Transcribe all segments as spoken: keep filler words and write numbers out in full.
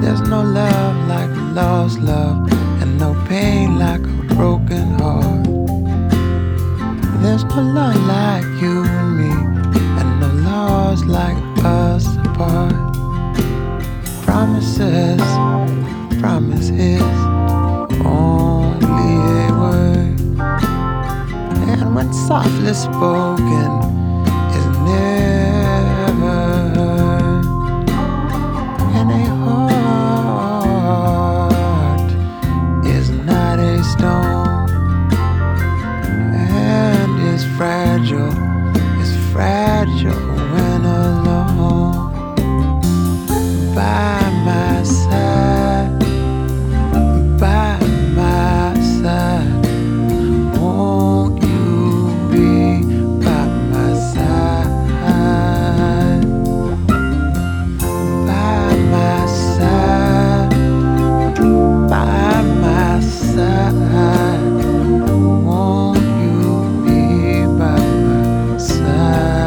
There's no love like a lost love, and no pain like a broken heart. There's no love like you and me, and no laws like us apart. Promises, promises, only a word, and when softly spoken is never heard. And a heart is not a stone, and is fragile, is fragile when alone. By my side, by my side, won't you be by my side? By my side, by my side, won't you be by my side?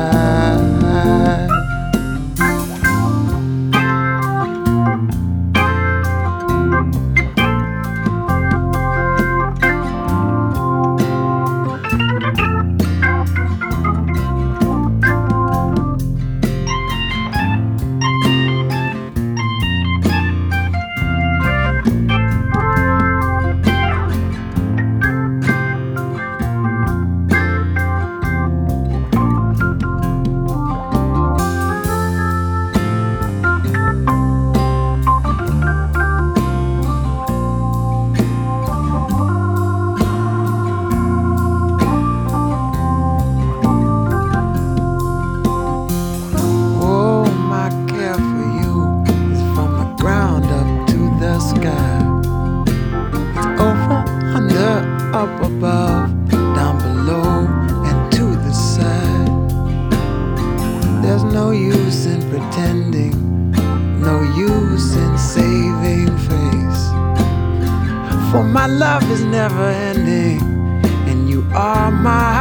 Up above, down below, and to the side. There's no use in pretending, no use in saving face, for my love is never ending, and you are my